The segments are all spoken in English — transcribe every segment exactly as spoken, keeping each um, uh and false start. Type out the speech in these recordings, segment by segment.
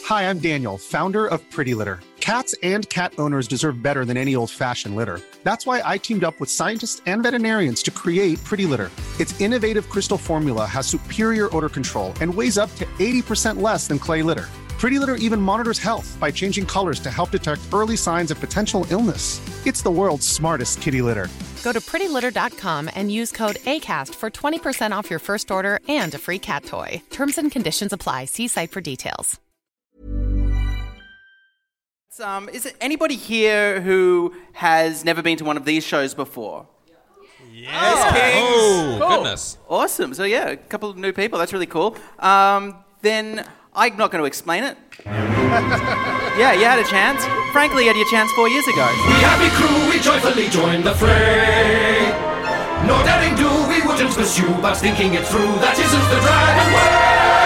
Hi, I'm Daniel, founder of Pretty Litter. Cats and cat owners deserve better than any old-fashioned litter. That's why I teamed up with scientists and veterinarians to create Pretty Litter. Its innovative crystal formula has superior odor control and weighs up to eighty percent less than clay litter. Pretty Litter even monitors health by changing colors to help detect early signs of potential illness. It's the world's smartest kitty litter. Go to pretty litter dot com and use code ACAST for twenty percent off your first order and a free cat toy. Terms and conditions apply. See site for details. Um, is it anybody here who has never been to one of these shows before? Yes, oh, Kings. Oh, cool. Goodness. Awesome. So, yeah, a couple of new people. That's really cool. Um, then I'm not going to explain it. Yeah, you had a chance. Frankly, you had your chance four years ago. We happy crew, we joyfully join the fray. No daring do, we wouldn't pursue, but thinking it through, that isn't the Dragon way.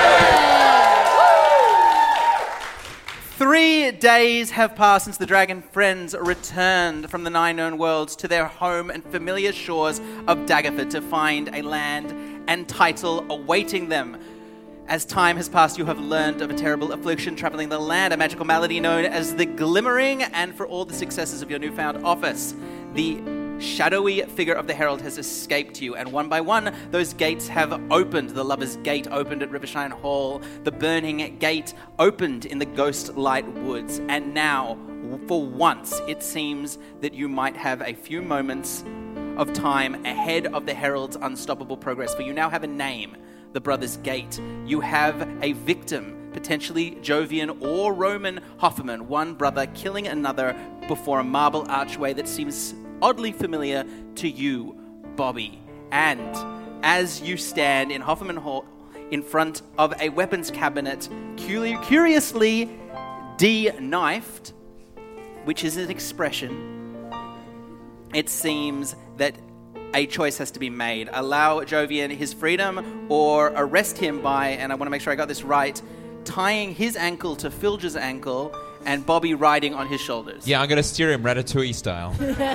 Three days have passed since the Dragon Friends returned from the Nine Known Worlds to their home and familiar shores of Daggerford to find a land and title awaiting them. As time has passed, you have learned of a terrible affliction traveling the land, a magical malady known as the Glimmering, and for all the successes of your newfound office, the shadowy figure of the Herald has escaped you, and one by one, those gates have opened. The Lover's Gate opened at Rivershine Hall, the Burning Gate opened in the Ghost Light Woods, and now, for once, it seems that you might have a few moments of time ahead of the Herald's unstoppable progress, for you now have a name, the Brothers' Gate. You have a victim, potentially Jovian or Roman Hoffman, one brother killing another before a marble archway that seems oddly familiar to you, Bobby. And as you stand in Hoffman Hall in front of a weapons cabinet, curi- curiously de-knifed, which is an expression, it seems that a choice has to be made. Allow Jovian his freedom or arrest him by, and I want to make sure I got this right, tying his ankle to Filger's ankle and Bobby riding on his shoulders. Yeah, I'm going to steer him Ratatouille style.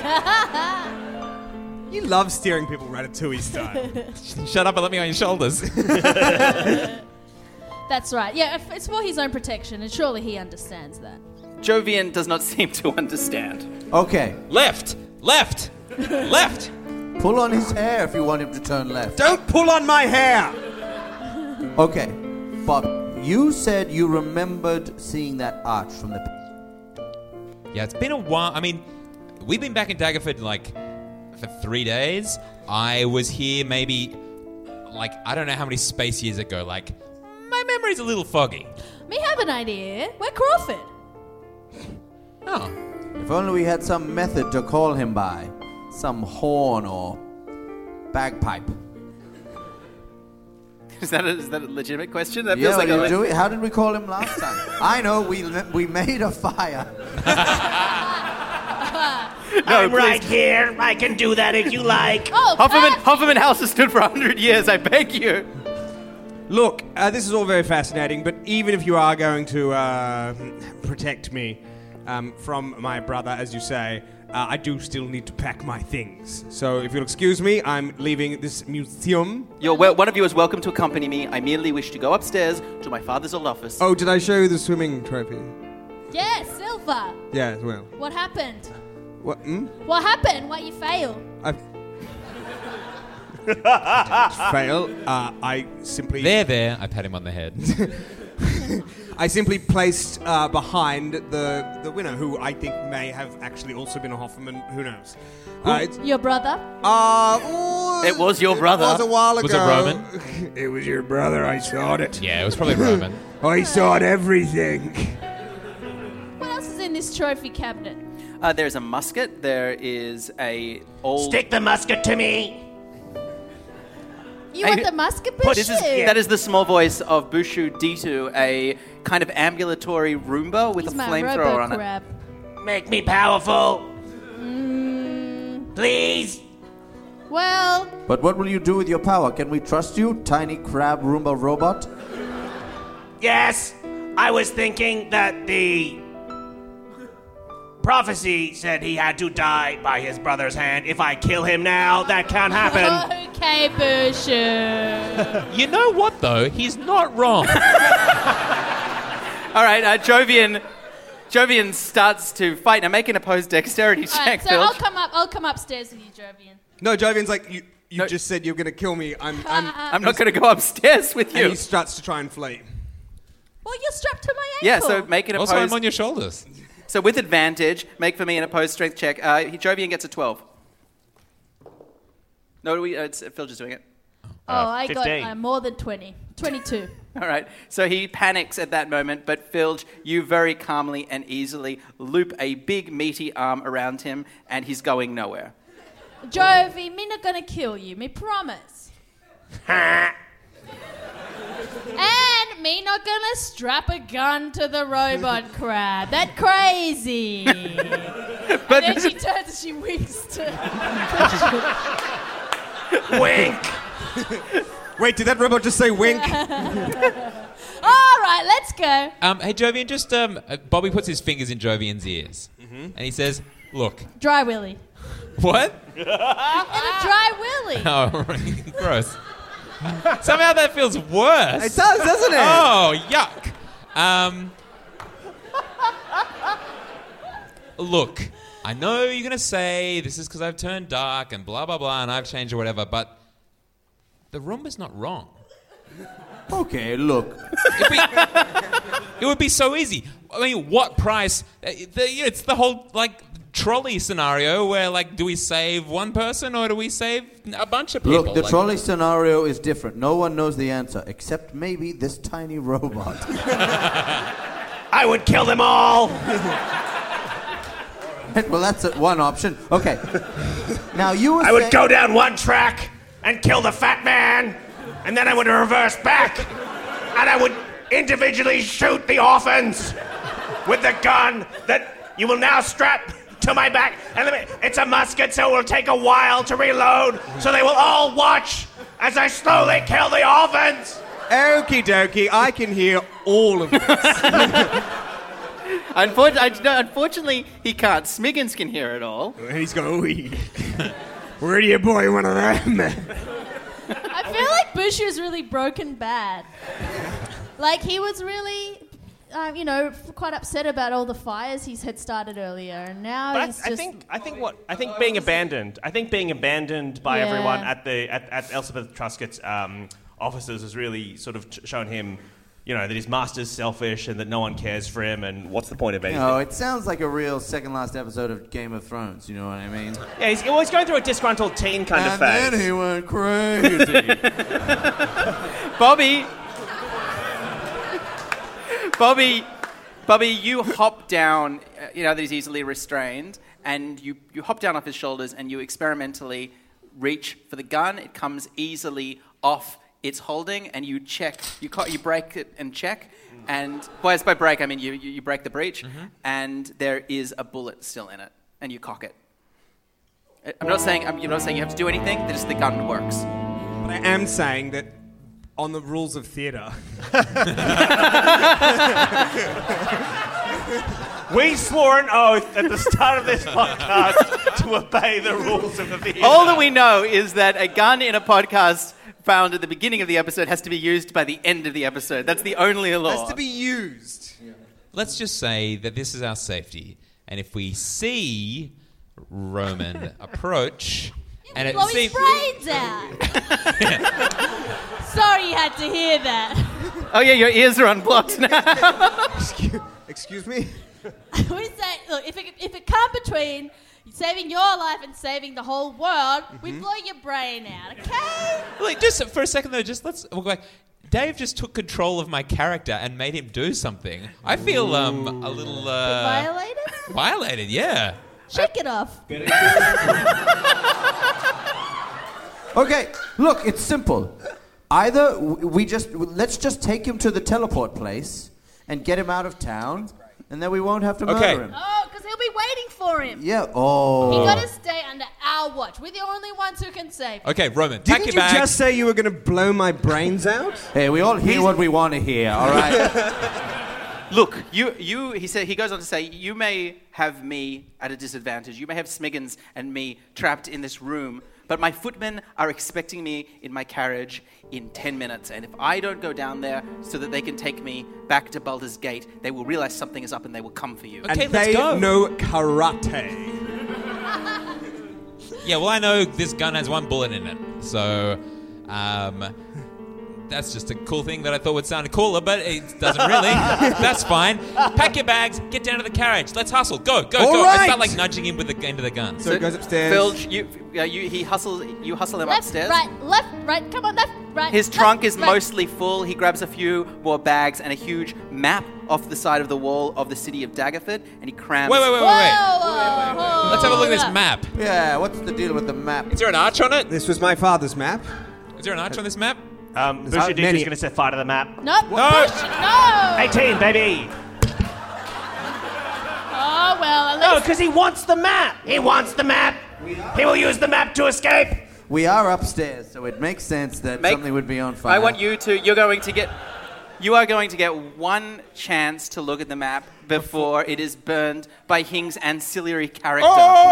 You love steering people Ratatouille style. Shut up and let me on your shoulders. That's right. Yeah, it's for his own protection, and surely he understands that. Jovian does not seem to understand. Okay. Left! Left! Left! Pull on his hair if you want him to turn left. Don't pull on my hair! Okay, Bob. You said you remembered seeing that arch from the... Yeah, it's been a while. I mean, we've been back in Daggerford, like, for three days. I was here maybe, like, I don't know how many space years ago. Like, my memory's a little foggy. Me have an idea. We're Crawford. Oh. If only we had some method to call him by. Some horn or bagpipe. Is that a, is that a legitimate question? That yeah, feels like a le- do it. How did we call him last time? I know, we we made a fire. No, I'm please. right here. I can do that if you like. Oh, Hoffman, Hoffman House has stood for one hundred years, I beg you. Look, uh, this is all very fascinating, but even if you are going to uh, protect me um, from my brother, as you say, uh, I do still need to pack my things. So if you'll excuse me, I'm leaving this museum. You're well, one of you is welcome to accompany me. I merely wish to go upstairs to my father's old office. Oh, did I show you the swimming trophy? Yes, Silver. Yeah, as well. What happened? What? Hmm? What happened? Why you fail? I fail. Uh, I simply... There, there. I pat him on the head. I simply placed uh, behind the the winner, who I think may have actually also been a Hoffman. Who knows? Uh, it's, Your brother? uh, oh, It was your brother. It was a while ago. Was it Roman? It was your brother. I saw it. Yeah, it was probably Roman. I saw everything. What else is in this trophy cabinet? Uh, there's a musket. There is a old... Stick the musket to me. You Hey, want the musket This bush? is, that is the small voice of Bushu Ditu, a kind of ambulatory Roomba with He's a my flamethrower on it. robo-crab. Make me powerful. Mm, Please. well, But what will you do with your power? Can we trust you, tiny crab Roomba robot? Yes. I was thinking that the prophecy said he had to die by his brother's hand. If I kill him now, that can't happen. okay, Bushu. You know what, though? He's not wrong. All right, uh, Jovian, Jovian starts to fight. Now make an opposed dexterity All check, right, so Filch. I'll come up. I'll come upstairs with you, Jovian. No, Jovian's like, you, you No. just said you were going to kill me. I'm, I'm, I'm not going to go upstairs with and you. he starts to try and flee. Well, you're strapped to my Yeah, ankle. so make an Also, I'm opposed. on your shoulders. So with advantage, make for me an opposed strength check. Uh, Jovian gets a twelve. No, we, uh, it's, Filch is doing it. Oh, I got fifteen. uh, more than twenty. twenty-two. All right. So he panics at that moment, but Filch, you very calmly and easily loop a big meaty arm around him, and he's going nowhere. Jovi, me not gonna kill you, me promise. And me not gonna strap a gun to the robot crab. That crazy. But Then she turns and she winks to... Wink. Wait, did that robot just say wink? All right, let's go. Um, hey, Jovian, just um, uh, Bobby puts his fingers in Jovian's ears, and he says, "Look, Dry willy. what? And a dry willy. Oh, gross. Somehow that feels worse. It does, doesn't it? Oh, yuck. Um, look, I know you're going to say this is because I've turned dark and blah, blah, blah, and I've changed or whatever, but the Roomba's not wrong. Okay, look. It'd be, it would be so easy. I mean, what price? uh, The, you know, it's the whole, like, trolley scenario where, like, do we save one person or do we save a bunch of people? Look, the Like- trolley scenario is different. No one knows the answer, except maybe this tiny robot. I would kill them all. Well, that's a, one option. Okay. Now, you were I would saying- go down one track and kill the fat man, and then I would reverse back, and I would individually shoot the orphans with the gun that you will now strap to my back. And let me- it's a musket, so it will take a while to reload, so they will all watch as I slowly kill the orphans. Okie dokie, I can hear all of this. Unfortunately, no, unfortunately, he can't. Smiggins can hear it all. And he's going, "Ooh, where do you boy one of them?" I feel like Bush was really broken bad. Like, he was really, um, you know, quite upset about all the fires he's had started earlier, and now But he's I, just... I think I think what I think being abandoned. I think being abandoned by Yeah. everyone at the at, at Elizabeth Truscott's um, offices has really sort of t- shown him, you know, that his master's selfish and that no one cares for him. And what's the point of You anything? know, it sounds like a real second last episode of Game of Thrones, you know what I mean? Yeah, he's always going through a disgruntled teen kind and of phase. then he went crazy. Bobby. Bobby. Bobby, you hop down, uh, you know, that he's easily restrained, and you, you hop down off his shoulders and you experimentally reach for the gun. It comes easily off its holding, and you check, you co- you break it and check, and, well, by break, I mean you, you, you break the breech, and there is a bullet still in it, and you cock it. I- I'm not saying, I'm, you're not saying you have to do anything, just the gun works. But I am saying that on the rules of theatre, We swore an oath at the start of this podcast to obey the rules of the theatre. All that we know is that a gun in a podcast found at the beginning of the episode has to be used by the end of the episode. That's the only law. has to be used. Let's just say that this is our safety, and if we see Roman approach, and it blow his seems brains out. Sorry you had to hear that. Oh yeah, your ears are unblocked now. Excuse, excuse me? We say, look, if it, if it come between saving your life and saving the whole world, we blow your brain out, okay? like just for a second though, just let's we'll go back. Dave just took control of my character and made him do something. I feel um a little uh, Violated? violated. Yeah. Shake it off. Okay, look, it's simple. Either w- we just, let's just take him to the teleport place and get him out of town, and then we won't have to Okay. murder him. Oh, because he'll be waiting for him. Yeah, oh. You gotta stay under our watch. We're the only ones who can save him. Okay, Roman, pack Didn't your you bags. just say you were going to blow my brains out? Hey, we all hear what we want to hear, all right? Look, you, you. He said. He goes on to say, you may have me at a disadvantage. You may have Smiggins and me trapped in this room, but my footmen are expecting me in my carriage in ten minutes. And if I don't go down there so that they can take me back to Baldur's Gate, they will realize something is up and they will come for you. Okay, and let's they go. know karate. Yeah, well, I know this gun has one bullet in it, so um, that's just a cool thing that I thought would sound cooler, but it doesn't really. That's fine. Pack your bags, get down to the carriage. Let's hustle. Go, go, All go. right. I start like nudging him with the into the gun. So, it goes upstairs. Phil, you, uh, you, he hustles, you hustle him Left, upstairs. right, left, right. Come on, left, right. His left, trunk is right. mostly full. He grabs a few more bags and a huge map off the side of the wall of the city of Daggerford, and he crams... Wait, wait, wait, Whoa, wait, wait. whoa, whoa. Let's have a look at this Hold up. map. Yeah, what's the deal with the map? Is there an arch on it? This was my father's map. Is there an arch on this map? Um, There's Bushy Dick many- is going to set fire to the map. Nope. No. Push, no. eighteen, baby. Oh, well, at No, least... because he wants the map. He wants the map. He will use the map to escape. We are upstairs, so it makes sense that Make- something would be on fire. I want you to... You're going to get... You are going to get one chance to look at the map before it is burned by Hing's ancillary character.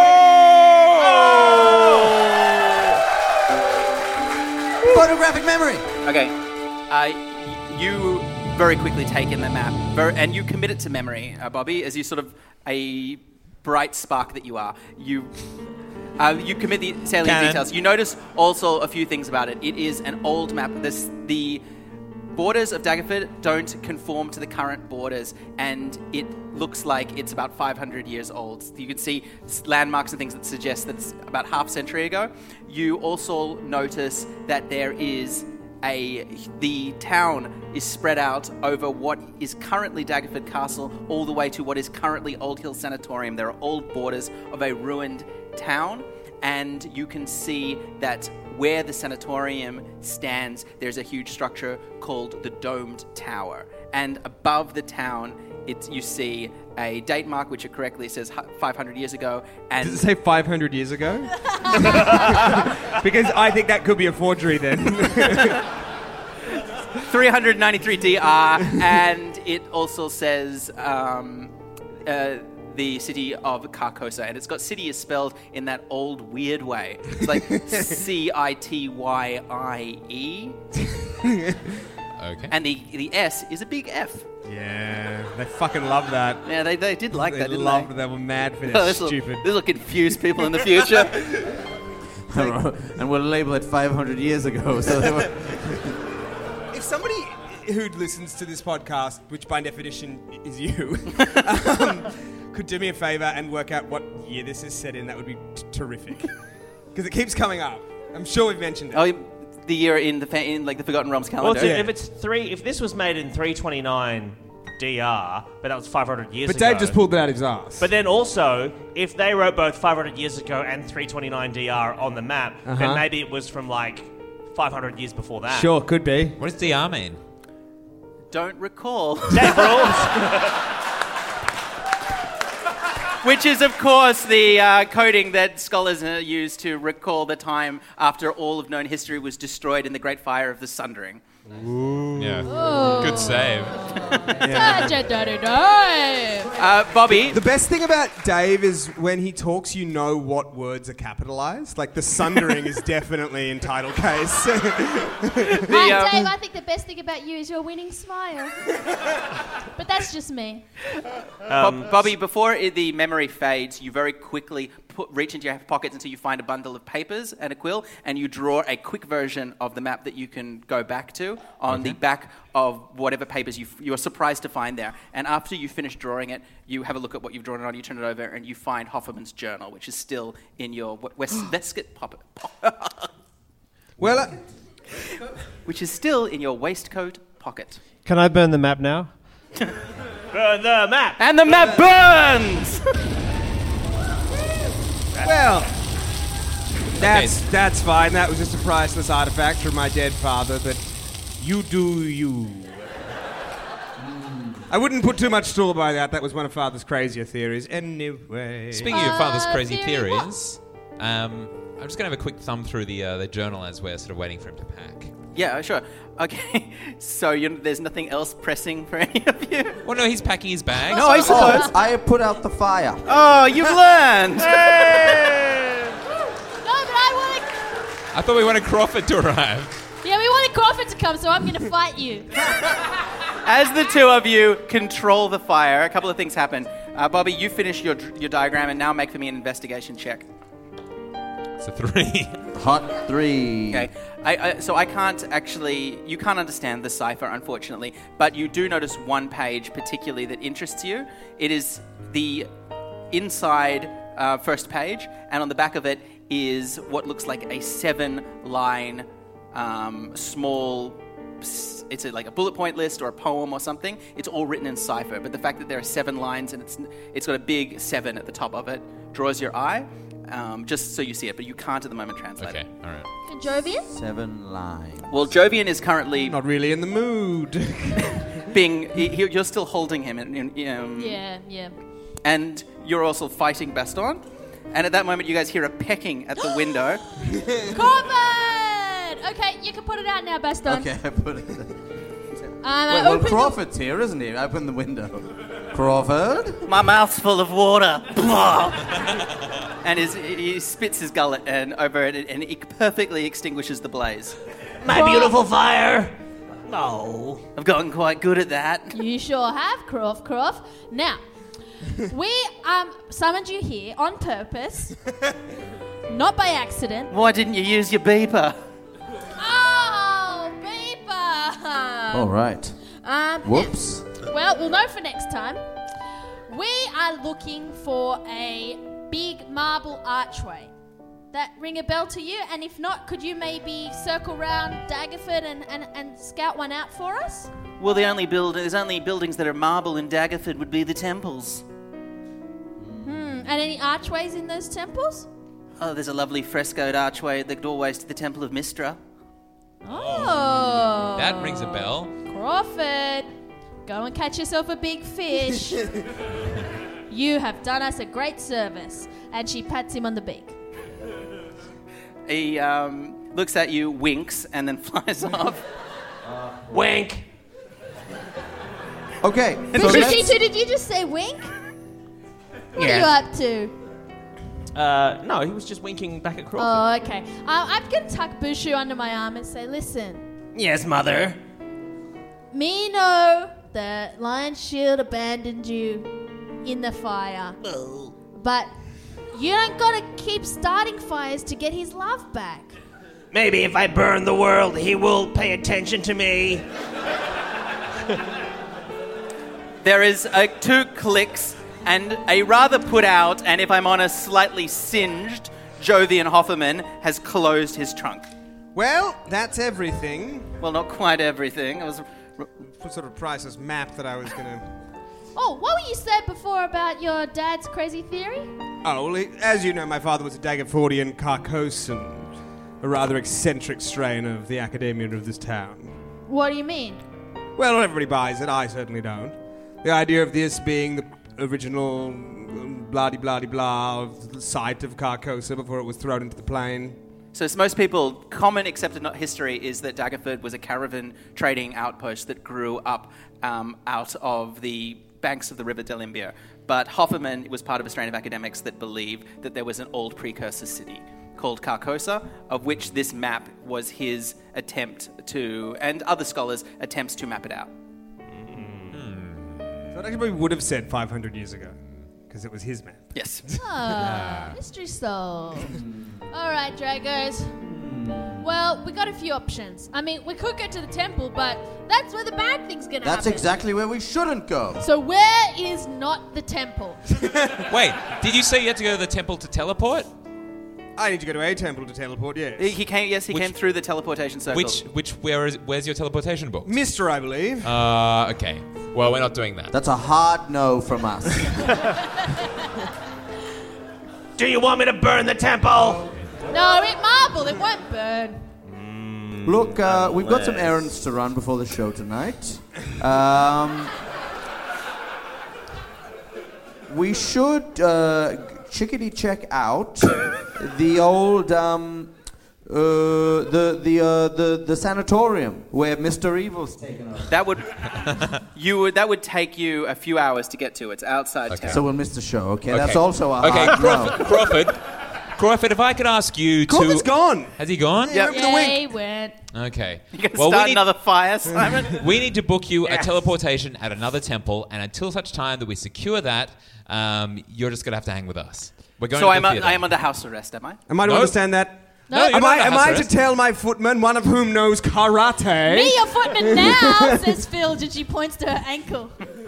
Photographic memory. Okay. Uh, y- you very quickly take in the map, very, and you commit it to memory, uh, Bobby, as you sort of a bright spark that you are. You uh, you commit the salient Cannon. details. You notice also a few things about it. It is an old map. This, the borders of Daggerford don't conform to the current borders, and it looks like it's about five hundred years old. You can see s- landmarks and things that suggest that it's about half a century ago. You also notice that there is a... The town is spread out over what is currently Daggerford Castle all the way to what is currently Old Hill Sanatorium. There are old borders of a ruined town, and you can see that where the sanatorium stands, there's a huge structure called the Domed Tower. And above the town, it's, you see a date mark, which it correctly says hu- five hundred years ago. And Does it say five hundred years ago? Because I think that could be a forgery then. three hundred ninety-three D R, and it also says um, uh, the city of Carcosa, and it's got city is spelled in that old weird way. It's like C I T Y I E, Okay. and the the S is a big F. Yeah, they fucking love that. Yeah, they, they did like they that, didn't loved they? it. They were mad for Oh, this this will, stupid. this will confuse people in the future. And we'll label it five hundred years ago. So they were... If somebody who listens to this podcast, which by definition is you, um, could do me a favor and work out what year this is set in, that would be t- terrific. Because it keeps coming up. I'm sure we've mentioned it. Oh, the year in the fa- in like the Forgotten Realms Well, calendar. if, if it's three, if this was made in three twenty-nine D R, but that was five hundred years but ago. Dave just pulled it out of his ass. But then also, if they wrote both five hundred years ago and three twenty-nine D R on the map, Uh-huh. then maybe it was from like five hundred years before that. Sure, could be. What does D R mean? Don't recall. Dave rules. Which is, of course, the uh, coding that scholars uh, use to recall the time after all of known history was destroyed in the Great Fire of the Sundering. Yeah. Good save. Uh, Bobby, The best thing about Dave is when he talks, you know what words are capitalized. Like the sundering is definitely in title case. the, Hi, um, Dave, I think the best thing about you is your winning smile. But that's just me. Bob- Bobby, before i- the memory fades, you very quickly put, reach into your pockets until you find a bundle of papers and a quill, and you draw a quick version of the map that you can go back to on the back of whatever papers you f- you're surprised to find there. And after you finish drawing it, you have a look at what you've drawn it on, you turn it over, and you find Hofferman's journal, which is still in your w- West waistcoat pocket, Well, uh, which is still in your waistcoat pocket. Can I burn the map now? Burn the map. And the map burns! well, that's that's fine. That was just a priceless artifact from my dead father. But you do you. I wouldn't put too much store by that. That was one of Father's crazier theories. Anyway. Speaking of Father's Uh, crazy theory what? theories, um, I'm just going to have a quick thumb through the uh, the journal as we're sort of waiting for him to pack. Yeah, sure. Okay, so you there's nothing else pressing for any of you? Well, no, he's packing his bag. No, I suppose. Oh, I have put out the fire. Oh, you've learned! No, but I want to. I thought we wanted Crawford to arrive. Yeah, we wanted Crawford to come, so I'm going to fight you. As the two of you control the fire, a couple of things happen. Uh, Bobby, you finish your your diagram, and now make for me an investigation check. It's a three. Hot three. Okay. I, I, so I can't actually... You can't understand the cipher, unfortunately, but you do notice one page particularly that interests you. It is the inside uh, first page, and on the back of it is what looks like a seven-line um, small... It's a, like a bullet point list or a poem or something. It's all written in cipher, but the fact that there are seven lines and it's it's got a big seven at the top of it draws your eye, um, just so you see it, but you can't at the moment translate Okay, it. all right. And Jovian? Seven lines. Well, Jovian is currently Not really in the mood. being... He, he- you're still holding him, in, in, um, Yeah, yeah. and you're also fighting Baston. And at that moment, you guys hear a pecking at the window. Crawford! Okay, you can put it out now, Baston. Okay, I put it. Um, Wait, I well, opened Crawford's here, isn't he? Open the window. Crawford? My mouth's full of water. And his, he spits his gullet and over it, and it perfectly extinguishes the blaze. My beautiful fire. No. I've gotten quite good at that. You sure have, Croft, Croft. Now, we um summoned you here on purpose, not by accident. Why didn't you use your beeper? Oh, beeper! All right. Um, Whoops. Well, we'll know for next time. We are looking for a big marble archway. That ring a bell to you? And if not, could you maybe circle round Daggerford and, and, and scout one out for us? Well, the only build there's only buildings that are marble in Daggerford would be the temples. Hmm. And any archways in those temples? Oh, there's a lovely frescoed archway at the doorways to the Temple of Mistra. Oh. That rings a bell. Crawford, go and catch yourself a big fish. You have done us a great service. And she pats him on the beak. He um, looks at you, winks, and then flies off. Wink. Okay. So Fishy let's- G two, did you just say wink? What Yeah. are you up to? Uh, no, he was just winking back at Crawford. Oh, okay. Uh, I'm going to tuck Bushu under my arm and say, listen, Yes, mother. me know that Lion Shield abandoned you in the fire. But you don't got to keep starting fires to get his love back. Maybe if I burn the world, he will pay attention to me. There is uh, two clicks and a rather put out, and if I'm honest, slightly singed Jovian Hofferman has closed his trunk. Well, that's everything. Well, not quite everything. It was... What sort of priceless map that I was going to... Oh, what were you said before about your dad's crazy theory? Oh, well, he- as you know, my father was a Daggerfordian Carcosan, a rather eccentric strain of the academia of this town. What do you mean? Well, not everybody buys it. I certainly don't. The idea of this being the original um, blah-de-blah-de-blah of the site of Carcosa before it was thrown into the plain. So, so most people, common accepted not history is that Daggerford was a caravan trading outpost that grew up um, out of the banks of the River Delimbia. But Hofferman was part of a strain of academics that believe that there was an old precursor city called Carcosa, of which this map was his attempt to, and other scholars' attempts to map it out. So it actually would have said five hundred years ago, because it was his map. Yes. Ah, mystery solved. All right, Dragos. Well, we got a few options. I mean, we could go to the temple, but that's where the bad thing's gonna That's happen. exactly where we shouldn't go. So where is not the temple? Wait, did you say you had to go to the temple to teleport? I need to go to a temple to teleport, yes. He he came. Yes, he Which- came through the teleportation circle. Which, which, where is, where's your teleportation book? Mister, I believe. Uh, okay. Well, we're not doing that. That's a hard no from us. Do you want me to burn the temple? No, it marble. It won't burn. Look, uh, we've got some errands to run before the show tonight. Um, we should uh, chickadee check out the old um, uh, the the uh, the the sanatorium where Mister Evil's taken over. that would you would that would take you a few hours to get to. It's outside town. So we'll miss the show. Okay, Okay. that's also a Okay, hard Crawford, no. Crawford, Crawford, if I could ask you to... Crawford's gone. Has he gone? Yep. Over the Yeah, wink. he went. Okay. You can Well, we start need- another fire, Simon. We need to book you a teleportation at another temple, and until such time that we secure that, um, you're just going to have to hang with us. We're going so to I'm, the a, theater. I am under house arrest, am I? Am I to No. understand that? No, No, you're Am not I, under am house I to arrest. tell my footman, one of whom knows karate? Me, your footman now, says Phil, and she points to her ankle.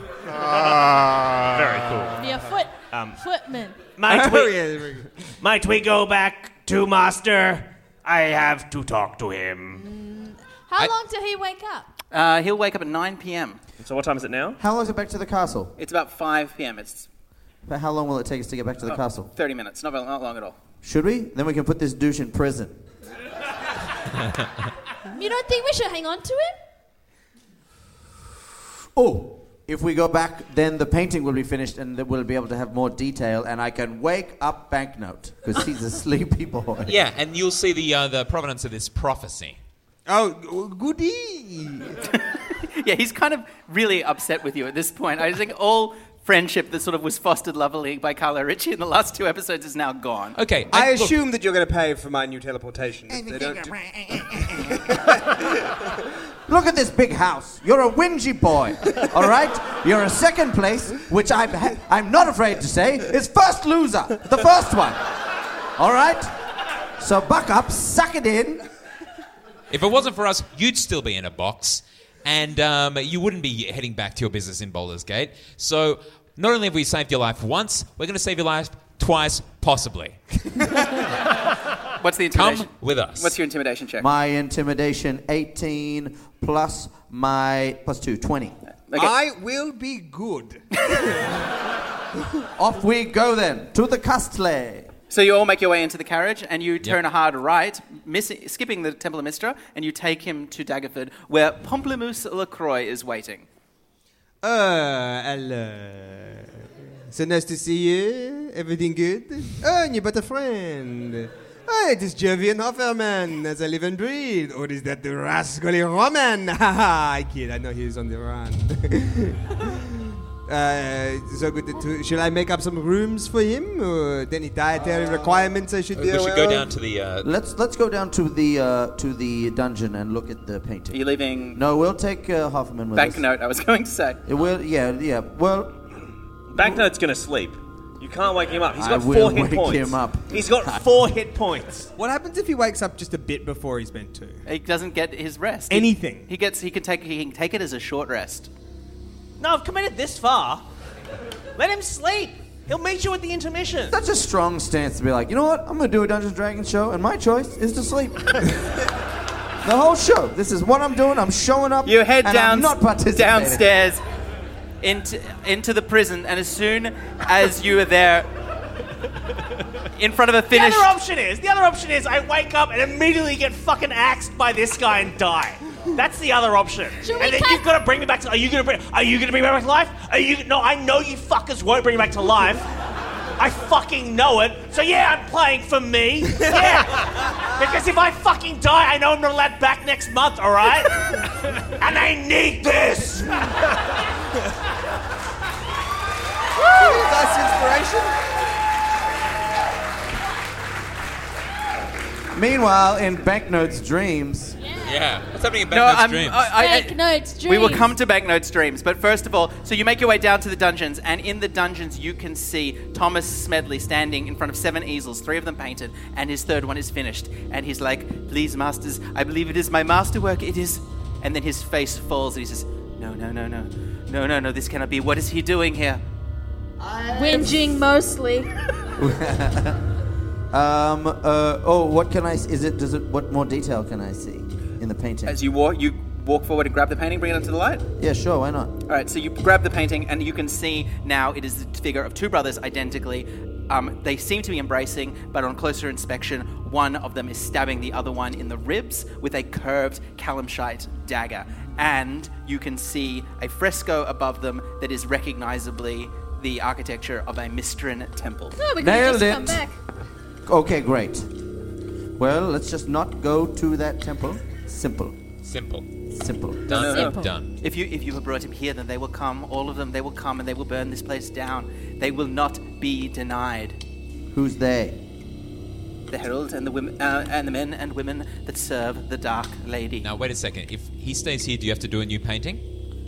Very cool. Be a foot Um, footman. Might Oh, we, yeah, very good. might we go back to Master? I have to talk to him. How I- long till he wake up? Uh, he'll wake up at nine p.m. So what time is it now? How long is it back to the castle? It's about five p.m. It's But how long will it take us to get back to the castle? thirty minutes. Not, very- not long at all. Should we? Then we can put this douche in prison. You don't think we should hang on to him? Oh, if we go back, then the painting will be finished and then we'll be able to have more detail and I can wake up Banknote because he's a sleepy boy. Yeah, and you'll see the uh, the provenance of this prophecy. Oh, g- goody. Yeah, he's kind of really upset with you at this point. I think all friendship that sort of was fostered lovingly by Carlo Ritchie in the last two episodes is now gone. Okay. I look, assume that you're going to pay for my new teleportation. If they don't do- Look at this big house. You're a whingy boy, all right? You're a second place, which I'm, ha- I'm not afraid to say is first loser, the first one. All right? So buck up, suck it in. If it wasn't for us, you'd still be in a box, and um, you wouldn't be heading back to your business in Baldur's Gate. So not only have we saved your life once, we're going to save your life twice, possibly. What's the intimidation? Come with us. What's your intimidation check? My intimidation, eighteen, plus my, plus two, twenty. Okay. I will be good. Off we go then, to the castle. So you all make your way into the carriage, and you turn a hard right, missing, skipping the Temple of Mystra, and you take him to Daggerford, where Pamplemousse Lacroix is waiting. Uh, hello. So nice to see you. Everything good? Oh, and you but a friend. Oh, it is Jovian Hofferman, as I live and breathe. Or is that the rascally Roman? Ha ha, I kid, I know he's on the run. uh, so good to, shall I make up some rooms for him? Or any dietary requirements I should be we aware should go of? down to the... Uh, Let's let's go down to the uh, to the dungeon and look at the Are painting. you leaving No, we'll take uh, Hoffman with us. Banknote, I was going to say. It will, yeah, yeah. Well, Banknote's gonna sleep. You can't wake him up. He's I got will four hit wake points. him up. He's got four hit points. What happens if he wakes up just a bit before he's meant to? He doesn't get his rest. He- Anything. He, gets. He can take. He can take it as a short rest. No, I've committed this far. Let him sleep. He'll meet you at the intermission. such a strong stance to be like, you know what? I'm gonna do a Dungeons and Dragons show, and my choice is to sleep. The whole show. This is what I'm doing. I'm showing up. You head and down I'm not participating. downstairs into into the prison, and as soon as you are there, in front of a The finished. other option is, the other option is I wake up and immediately get fucking axed by this guy and die. That's the other option. Should we and then cut- you've got to bring me back to. Are you gonna bring? Are you gonna bring me back to life? Are you? No, I know you fuckers won't bring me back to life. I fucking know it. So yeah, I'm playing for me. Yeah. Because if I fucking die, I know I'm not allowed back next month. All right. And I need this. That's inspiration. Meanwhile, in Banknote's dreams, yeah. What's happening in No, Banknote's I'm, dreams? I, I, Banknotes dreams. We will come to Banknote's dreams, but first of all, so you make your way down to the dungeons, and in the dungeons you can see Thomas Smedley standing in front of seven easels, three of them painted, and his third one is finished. And he's like, "Please, masters, I believe it is my masterwork. It is." And then his face falls, and he says, "No, no, no, no, no, no, no. This cannot be. What is he doing here?" Whinging mostly. um, uh, oh, what can I? s- Is it? Does it? What more detail can I see in the painting? As you walk, you walk forward and grab the painting, bring it into the light. Yeah, sure. Why not? All right, so you grab the painting, and you can see now it is the figure of two brothers identically. Um, they seem to be embracing, but on closer inspection, one of them is stabbing the other one in the ribs with a curved calamshite dagger. And you can see a fresco above them that is recognizably the architecture of a Mistran temple. No, we could Nailed just it. come back. Okay, great. Well, let's just not go to that temple. Simple. Simple. Simple. Done. no, no. Simple. Done. If you if you have brought him here, then they will come, all of them, they will come and they will burn this place down. They will not be denied. Who's they? the herald and the women uh, and the men and women that serve the Dark Lady. Now, wait a second. If he stays here, do you have to do a new painting?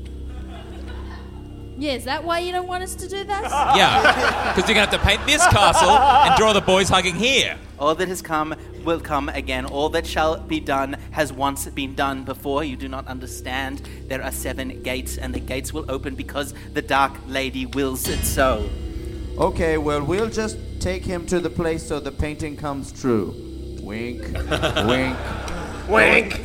Yeah, is that why you don't want us to do that? Yeah, because you're going to have to paint this castle and draw the boys hugging here. All that has come will come again. All that shall be done has once been done before. You do not understand. There are seven gates, and the gates will open because the Dark Lady wills it so. Okay, well, we'll just take him to the place so the painting comes true. Wink, wink, Wink.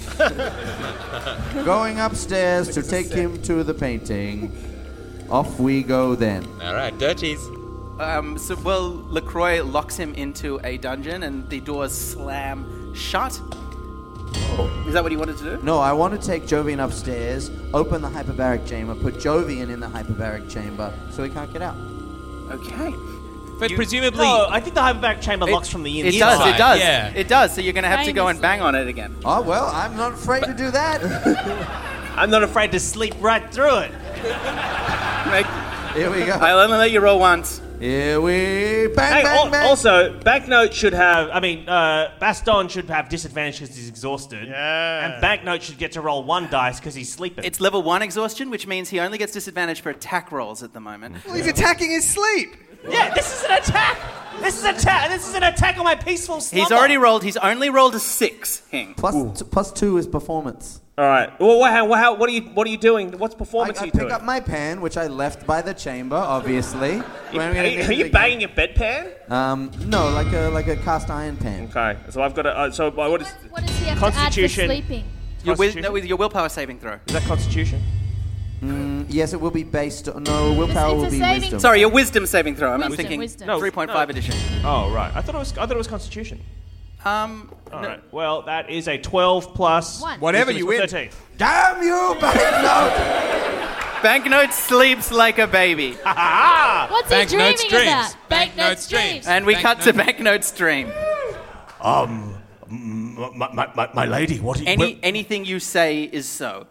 Going upstairs to take him to the painting. Off we go then. All right, dirties. Um, so, well, LaCroix locks him into a dungeon, and the doors slam shut. Is that what you wanted to do? No, I want to take Jovian upstairs, open the hyperbaric chamber, put Jovian in the hyperbaric chamber so he can't get out. Okay. But You- presumably... No, I think the hyperbaric chamber It- locks from the It inside. does, it does. yeah. It does, so you're going to have to go and Famously. bang on it again. Oh, well, I'm not afraid to do that. I'm not afraid to sleep right through it. Make- Here we go. I'll only let you roll once. Here we... Bang, Hey, bang, al- bang. also, Banknote should have, I mean, uh, Baston should have disadvantage because he's exhausted. Yeah. And Banknote should get to roll one dice because he's sleeping. It's level one exhaustion, which means he only gets disadvantage for attack rolls at the moment. Well, he's attacking his sleep. Yeah, this is an attack! This is an attack! This is an attack on my peaceful slumber! He's already rolled, he's only rolled a six, Hing. Plus, t- plus two is performance. Alright. Well, what, how, how, what, are you, what are you doing? What's I, performance I are you pick doing? up my pan, which I left by the chamber, obviously. You- When I'm are, gonna you, need are it you again. banging your bedpan? Um, no, like a like a cast iron pan. Okay, so I've got a. Uh, so uh, what is. What does he have to add for Constitution. sleeping? Your, wi- Constitution? no, with your willpower saving throw. Is that Constitution? Mm, yes, it will be based on... No, willpower It's- will it's a be saving- wisdom. Sorry, your wisdom saving throw. I'm, I'm Wisdom, thinking wisdom. No, three point five edition. Oh, right. I thought it was. I thought it was Constitution. Um, All no. right. Well, that is a twelve plus. One. Whatever wisdom you is win. thirteen. Damn you, Banknote! Banknote sleeps like a baby. What's he Banknote's dreaming dreams. about? Banknote's dreams. And we cut to Banknote. Banknote's dream. Um, m- my, my, my, my lady, what? Are you, Any anything you say is so.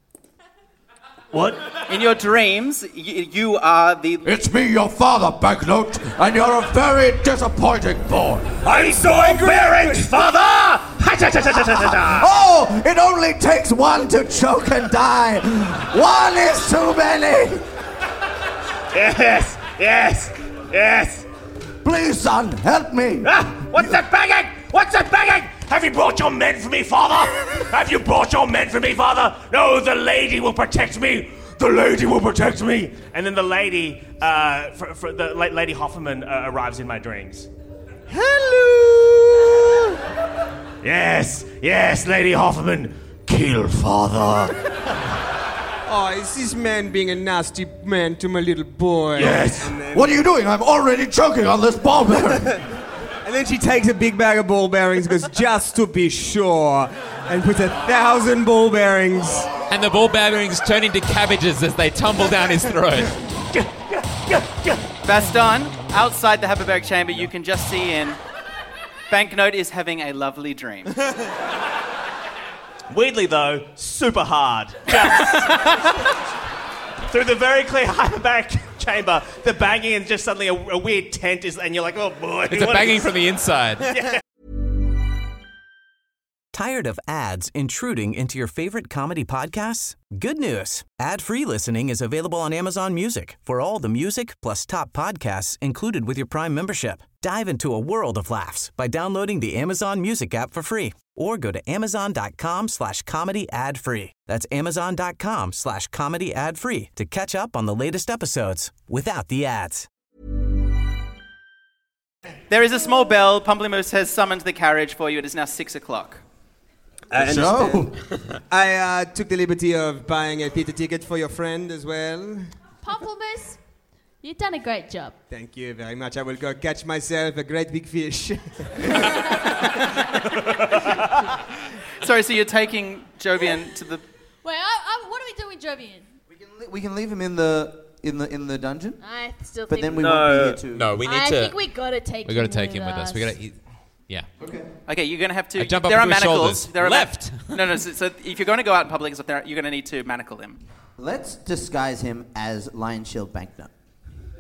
what? In your dreams, y- you are the... It's me, your father, Banknote, and you're a very disappointing boy. I'm so embarrassed, father! Oh, it only takes one to choke and die. One is too many. Yes, yes, yes. Please, son, help me. Ah, what's that banging? What's that banging? Have you brought your men for me, father? Have you brought your men for me, father? No, the lady will protect me. The lady will protect me. And then the lady, uh, for, for the la- Lady Hofferman uh, arrives in my dreams. Hello. Yes, yes, Lady Hofferman. Kill father. Oh, is this man being a nasty man to my little boy? Yes. And then, What are you doing? I'm already choking on this ball bearing. and then she takes a big bag of ball bearings, goes just to be sure, and puts a thousand ball bearings. And the ball bearings turn into cabbages as they tumble down his throat. Baston, outside the hyperbaric chamber, you can just see in. Banknote is having a lovely dream. Weirdly, though, super hard. Just through the very clear hyperbaric chamber, the banging and just suddenly a, a weird tent is, and you're like, oh boy. It's a what banging is from the inside. Tired of ads intruding into your favorite comedy podcasts? Good news. Ad-free listening is available on Amazon Music for all the music plus top podcasts included with your Prime membership. Dive into a world of laughs by downloading the Amazon Music app for free or go to amazon.com slash comedy ad free. That's amazon.com slash comedy ad free to catch up on the latest episodes without the ads. There is a small bell. Pumblemoose has summoned the carriage for you. It is now six o'clock. So, I uh, took the liberty of buying a theatre ticket for your friend as well. Pamplemousse, you've done a great job. Thank you very much. I will go catch myself a great big fish. Sorry, so you're taking Jovian to the... Wait, I, I, what are we doing with Jovian? we can li- we can leave him in the in the in the dungeon, I still but think then we No. won't be here too. No, we need I to... think we gotta take we him got to take with him with us. We got to... Yeah. Okay, you're going to have to... I jump up there are onto his manacles. shoulders. There are ma- Left. no, no, so, so if you're going to go out in public, so there, you're going to need to manacle him. Let's disguise him as Lion Shield Banknote.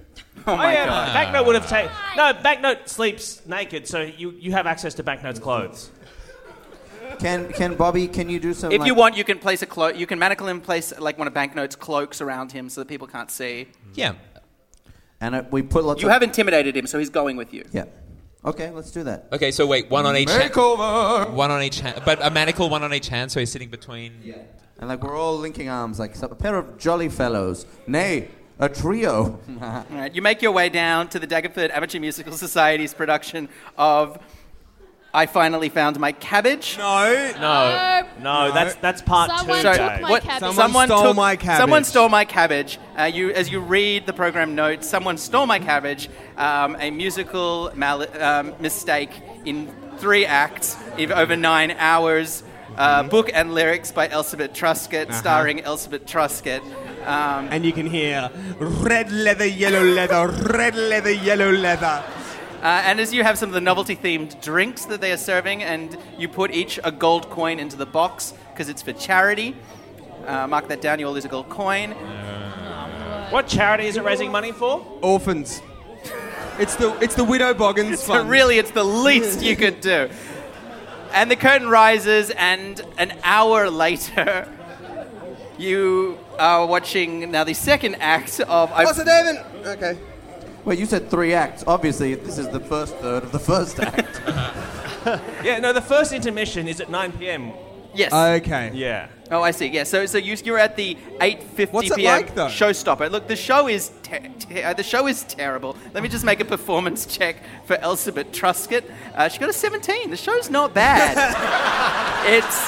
Oh my yeah, God. Banknote would have taken. No, Banknote sleeps naked, so you, you have access to Banknote's clothes. Can can Bobby? Can you do some? If like, you want, you can place a cloak. You can manacle him, place like one of Banknote's cloaks around him so that people can't see. Yeah. And uh, we put lots. You of... have intimidated him, so he's going with you. Yeah. Okay, let's do that. Okay, so wait, one on each hand. Makeover! One on each hand. But a manacle, one on each hand, so he's sitting between... Yeah. And like we're all linking arms like a pair of jolly fellows. Nay, a trio. All right, you make your way down to the Daggerford Amateur Musical Society's production of I Finally Found My Cabbage. No. No. No, that's that's part Someone two. took Dave. my What- cabbage. Someone stole my cabbage. Someone stole my cabbage. Uh, you, as you read the program notes, someone stole my cabbage. Um, a musical mal- um, mistake in three acts in over nine hours. Uh, book and lyrics by Elizabeth Truscott, Uh-huh. starring Elizabeth Truscott. Um, And you can hear red leather, yellow leather, red leather, yellow leather. Uh, and as you have some of the novelty-themed drinks that they are serving, and you put each a gold coin into the box because it's for charity. Uh, mark that down. You all lose a gold coin. What charity is it raising money for? Orphans. It's the it's the Widow Boggins So Fund. really, it's the least you could do. And the curtain rises, and an hour later, you are watching now the second act of. I- What's it, David? Okay. Wait, you said three acts. Obviously, this is the first third of the first act. Yeah, no, the first intermission is at nine p.m. Yes. Okay. Yeah. Oh, I see. Yeah. So, so you, you're at the eight fifty What's it p.m. like, though? showstopper. Look, the show is te- te- uh, the show is terrible. Let me just make a performance check for Elizabeth Truscott. Uh, she got a seventeen. The show's not bad. it's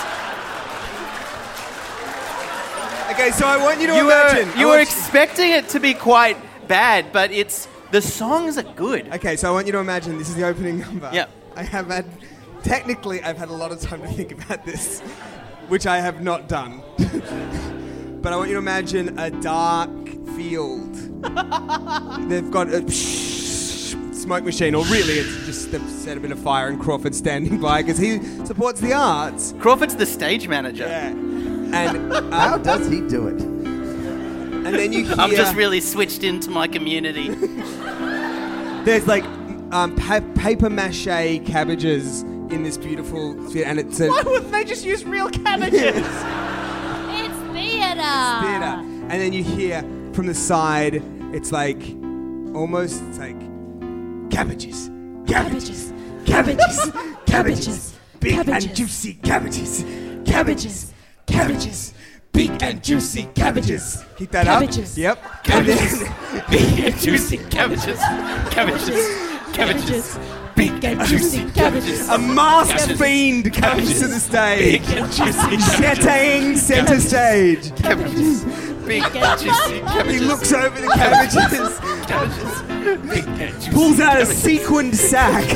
Okay, so I want you to you imagine. were you I were want expecting it to be quite bad, but it's the songs are good. Okay, so I want you to imagine this is the opening number. Yeah. I have had, technically, I've had a lot of time to think about this, which I have not done. But I want you to imagine a dark field. They've got a smoke machine, or really it's just they've set a bit of fire and Crawford's standing by because he supports the arts. Crawford's the stage manager. Yeah. And um, How does he do it? And then you hear... I'm just really switched into my community. There's like um, pa- paper mache cabbages in this beautiful, and it's a Why wouldn't they just use real cabbages? It's theatre. theater. And then you hear from the side, it's like almost it's like cabbages, cabbages, cabbages, cabbages, big and juicy cabbages, cabbages, cabbages. Big and juicy cabbages. Keep that Cabbages. up. Yep. Cabbages. And then- Big and juicy cabbages. Cabbages. Cabbages. Big and juicy cabbages. A masked fiend comes to the stage. Big and juicy Setting center stage. cabbages. Big and juicy He cabbages. looks over the cabbages, Cabbages. Big and juicy pulls out a cabbages. sequined sack.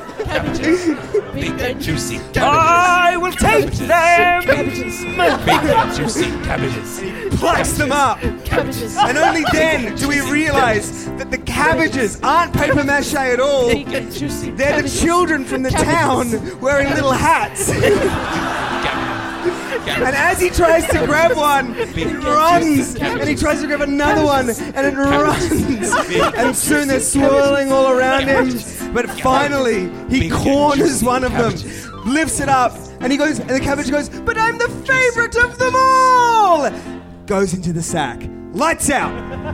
Big and juicy I will take them. cabbages. Big and juicy cabbages. Plucks them up. Cabbages. And only then do we realize that the cabbages aren't paper mache at all. Big and juicy They're the cabbages. children from the town wearing little hats. And as he tries to grab one, he runs. And he tries to grab another one, and it runs. And soon they're swirling all around him. But finally, he corners one of them, lifts it up, and he goes, and the cabbage goes, "But I'm the favorite of them all!" Goes into the sack. Lights out.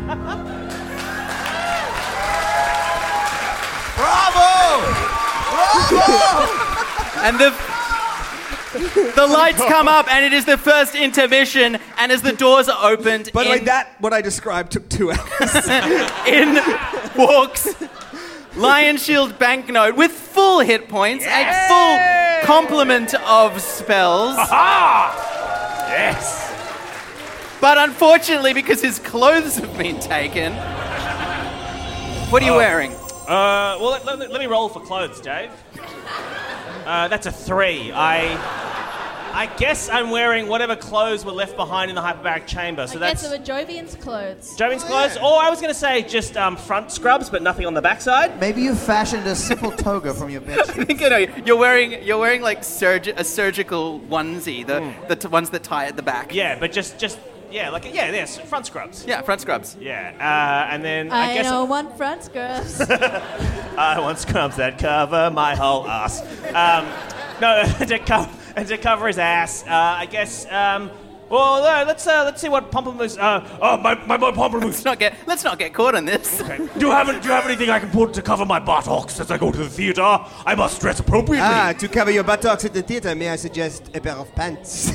And the the lights come up, and it is the first intermission. And as the doors are opened, By the way, in, that, what I described, took two hours. in walks Lion Shield Banknote with full hit points, a full complement of spells. Yes. But unfortunately, because his clothes have been taken, what are you wearing? Uh, well, let, let, let me roll for clothes, Dave. Uh, that's a three. I, I guess I'm wearing whatever clothes were left behind in the hyperbaric chamber. So I that's guess it were Jovian's clothes. Jovin's clothes. Or I was going to say just um, front scrubs, but nothing on the backside. Maybe you fashioned a simple toga from your bed. I think you know you're wearing you're wearing like surg- a surgical onesie, the the t- ones that tie at the back. Yeah, but just just Yeah, like yeah, yes, front scrubs. Yeah, front scrubs. Yeah, uh, and then I, I, guess don't want front scrubs. I want scrubs that cover my whole ass. Um, no, to cover to cover his ass. Uh, I guess. Um, well, uh, let's uh, let's see what Pomplamoose. Uh, oh, my my boy Pomplamoose. Let's not get let's not get caught on this. Okay. Do you have do you have anything I can put to cover my buttocks as I go to the theatre? I must dress appropriately. Ah, to cover your buttocks at the theatre, may I suggest a pair of pants?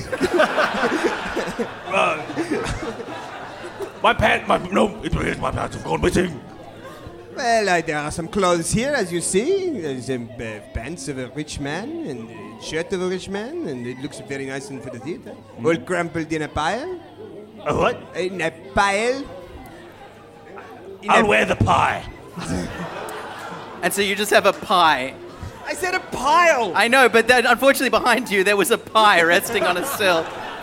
uh, my pants, my no, it is my pants have gone missing. Well, uh, there are some clothes here, as you see. There's um, uh, pants of a rich man and a shirt of a rich man, and it looks very nice for the theatre. Mm. All crumpled in a pile. A what? In a pile. In I'll a wear the pie. And so you just have a pie. I said a pile. I know, but then unfortunately behind you there was a pie resting on a sill.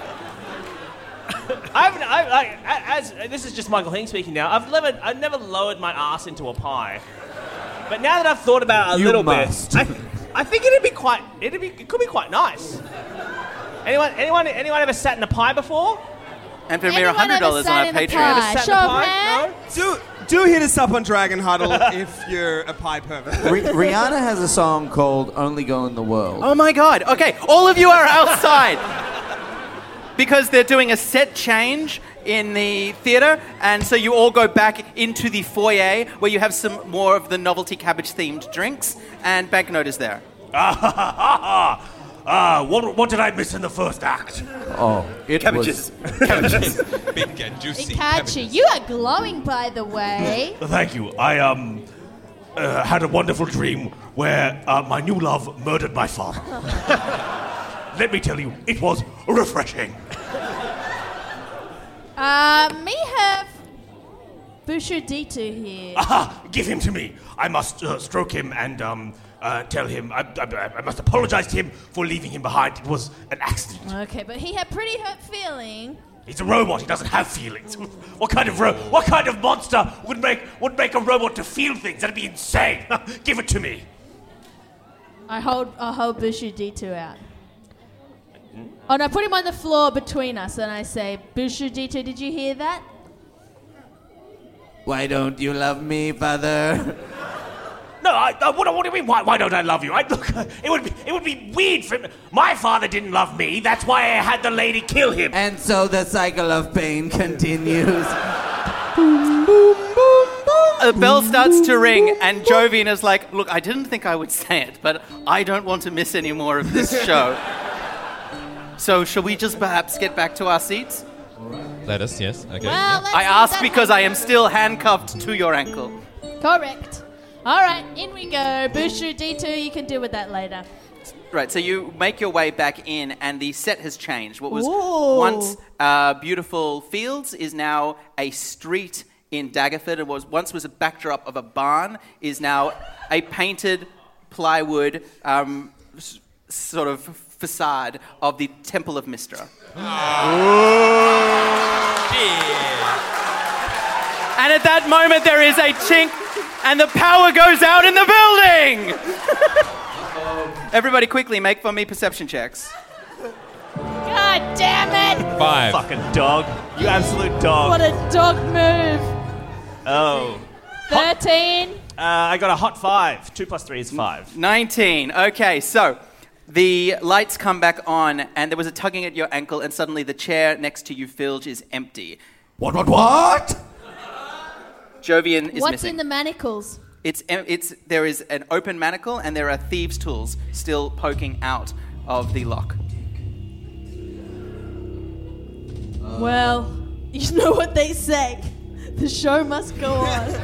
I've, I, I, as this is just Michael Hing speaking now. I've never, I've never lowered my ass into a pie, but now that I've thought about it a You little must. bit, I, I think it'd be quite, it'd be, it could be quite nice. Anyone, anyone, anyone ever sat in a pie before? And for a mere one hundred dollars on our Patreon. Ever sat in a pie? No? Do, do hit us up on Dragon Huddle if you're a pie pervert. Ri- Rihanna has a song called Only Girl in the World. Oh my god. Okay, all of you are outside. Because they're doing a set change in the theatre, and so you all go back into the foyer where you have some more of the novelty cabbage-themed drinks, and Banknote is there. Ah, ha, ha, ha, ha. Ah, what, what did I miss in the first act? Oh, it Cabbages. was... Cabbages. Big and juicy Ikachi, cabbages. you are glowing, by the way. Thank you. I um uh, had a wonderful dream where uh, my new love murdered my father. Let me tell you, it was refreshing. Uh, me have Bushuditu here. Aha! Give him to me. I must uh, stroke him and um uh, tell him. I, I, I must apologize to him for leaving him behind. It was an accident. Okay, but he had pretty hurt feeling. He's a robot. He doesn't have feelings. What kind of ro- What kind of monster would make would make a robot to feel things? That'd be insane. Give it to me. I hold I hold Bushuditu out. Oh no, put him on the floor between us and I say, Bushuditu, did you hear that? Why don't you love me, father? No, I, uh, what, what do you mean? Why, why don't I love you? I, look, it would be it would be weird for him. My father didn't love me. That's why I had the lady kill him. And so the cycle of pain continues. A bell starts to ring, and Jovian is like, look, I didn't think I would say it, but I don't want to miss any more of this show. So shall we just perhaps get back to our seats? Let us, yes. Okay. Well, let's I leave ask that because I am happen. still handcuffed to your ankle. Correct. All right, in we go. Bushuditu, you can deal with that later. Right, so you make your way back in, and the set has changed. What was Ooh. once uh, beautiful fields is now a street in Daggerford. It was once was a backdrop of a barn, is now a painted plywood um, s- sort of facade of the Temple of Mystra. And at that moment, there is a chink, and the power goes out in the building. Everybody, quickly make for me perception checks. God damn it! Five. Fucking dog. You absolute dog. What a dog move. Oh. Thirteen. Uh, I got a hot five. Two plus three is five. nineteen. Okay, so the lights come back on, and there was a tugging at your ankle, and suddenly the chair next to you, Filge, is empty. What? What? What? Jovian is What's missing. in the manacles? It's em- it's there is an open manacle, and there are thieves' tools still poking out of the lock. Well, you know what they say. The show must go on.